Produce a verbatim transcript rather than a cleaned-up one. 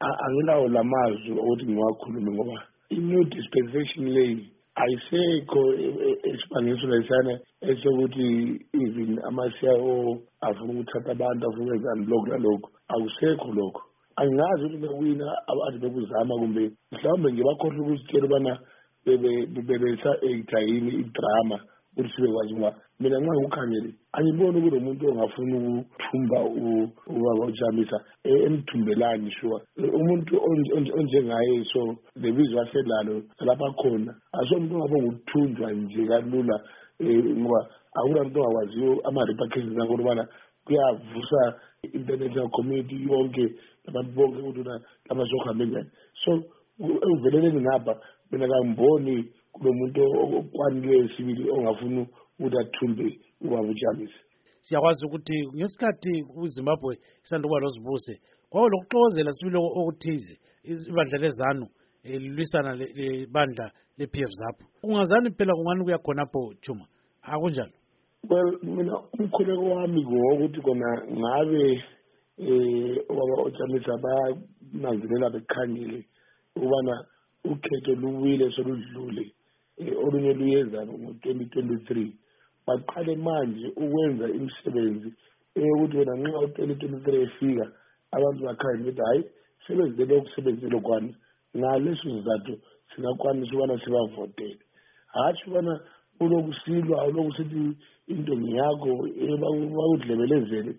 anginawo lamazwi ukuthi ngiwakhulume ngoba i-new dispensation lay ayisekho esibangiso lesana esokuthi even ama-C I O afuna ukuthatha abantu afuna ukwenzani lokhu nalokhu akusekho lokho. Angazi ukuthi bewina abantu bekuzama kumbe mhlawumbe ngibakhohlwa ukuzitshela ubana bebesa-acta yini idrama ukuthi sibekwazi ngoba mina nxa ngiwukhangele angiboni kulo muntu ongafuna ukuthumba ubaba uJamisa emthumbelani sure umuntu onjengaye so lebizwa aselalo lapha khona asomuntu ongabonga ukuthunjwa nje kalula ngoba akunamuntu ongakwaziyo ama-repercussions akho ubana kuyavusa international community yonke abantu bonke ukuthi labazohambe njani. So ekuveleleni ngapha mina kangiboni kulo muntu okwanileyo sibili ongafuna ukuthi athumbe ubaba uJamisa. Siyakwazi ukuthi ngesikhathi uZimbabwe isanda kuba lozibuse kwawo lokuxokozela sibili okuthize ibandla lezanu lilwisana lebandla le-P F ZAPU. Ungazani phela kungani kuya khonapho Chuma akunjalo? Well mina umkhuleko wami ngokuthi kona ngabe eh ubaba uJamisa bananzelela bekhangile ubana ukhetho luwile soludlule olunye luyeza ngo-twenty twenty-three baqale manje ukwenza imisebenzi eyokuthi wena nxa u-twenty twenty-three efika abantu bakhanye ukuthi hayi sebenzele ukusebenzela kwani ngaleso sizathu singakwanisa ubana sibavotele hatshi ubana ulokusilwa ulokusithi into ngiyakho bakudlebelezele